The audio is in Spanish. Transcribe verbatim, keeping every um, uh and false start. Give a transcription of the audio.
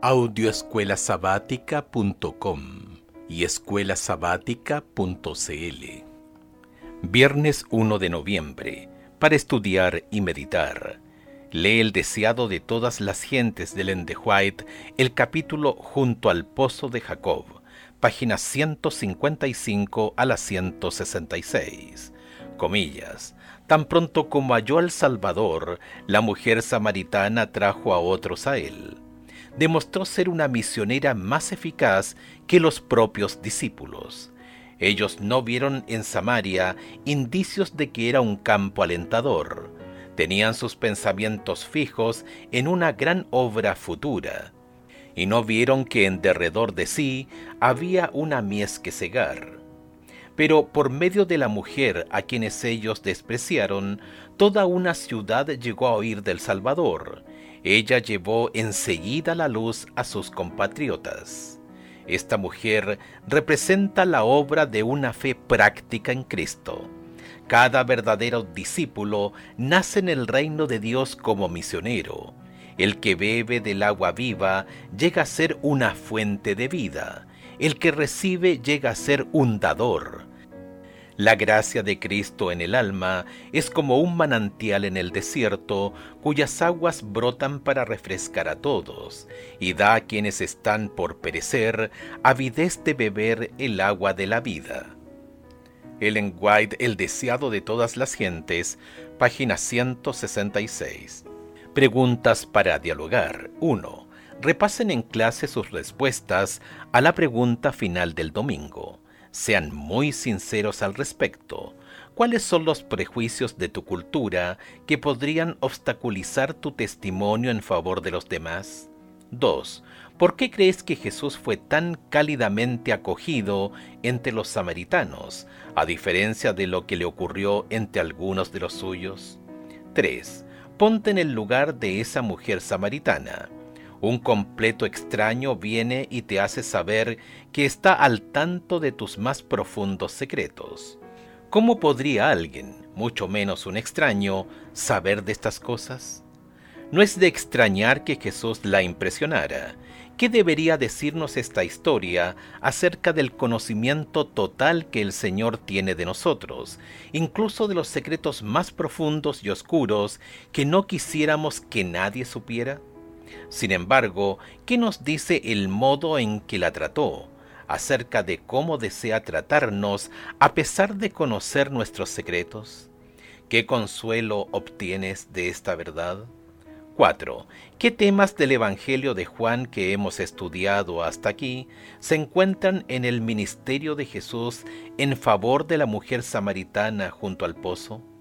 audioescuela sabática punto com y escuela sabática punto c l. Viernes uno de noviembre, para estudiar y meditar. Lee el deseado de todas las gentes de Ellen G. White, el capítulo Junto al Pozo de Jacob, páginas ciento cincuenta y cinco a la ciento sesenta y seis. Comillas. Tan pronto como halló al Salvador, la mujer samaritana trajo a otros a él. Demostró ser una misionera más eficaz que los propios discípulos. Ellos no vieron en Samaria indicios de que era un campo alentador. Tenían sus pensamientos fijos en una gran obra futura, y no vieron que en derredor de sí había una mies que segar. Pero por medio de la mujer a quienes ellos despreciaron, toda una ciudad llegó a oír del Salvador. Ella llevó enseguida la luz a sus compatriotas. Esta mujer representa la obra de una fe práctica en Cristo. Cada verdadero discípulo nace en el reino de Dios como misionero. El que bebe del agua viva llega a ser una fuente de vida. El que recibe llega a ser un dador. La gracia de Cristo en el alma es como un manantial en el desierto, cuyas aguas brotan para refrescar a todos, y da a quienes están por perecer avidez de beber el agua de la vida. Ellen G. White, El deseado de todas las gentes, página ciento sesenta y seis. Preguntas para dialogar. uno. Repasen en clase sus respuestas a la pregunta final del domingo. Sean muy sinceros al respecto. ¿Cuáles son los prejuicios de tu cultura que podrían obstaculizar tu testimonio en favor de los demás? dos. ¿Por qué crees que Jesús fue tan cálidamente acogido entre los samaritanos, a diferencia de lo que le ocurrió entre algunos de los suyos? tres. Ponte en el lugar de esa mujer samaritana. Un completo extraño viene y te hace saber que está al tanto de tus más profundos secretos. ¿Cómo podría alguien, mucho menos un extraño, saber de estas cosas? No es de extrañar que Jesús la impresionara. ¿Qué debería decirnos esta historia acerca del conocimiento total que el Señor tiene de nosotros, incluso de los secretos más profundos y oscuros que no quisiéramos que nadie supiera? Sin embargo, ¿qué nos dice el modo en que la trató, acerca de cómo desea tratarnos a pesar de conocer nuestros secretos? ¿Qué consuelo obtienes de esta verdad? cuatro. ¿Qué temas del Evangelio de Juan que hemos estudiado hasta aquí se encuentran en el ministerio de Jesús en favor de la mujer samaritana junto al pozo?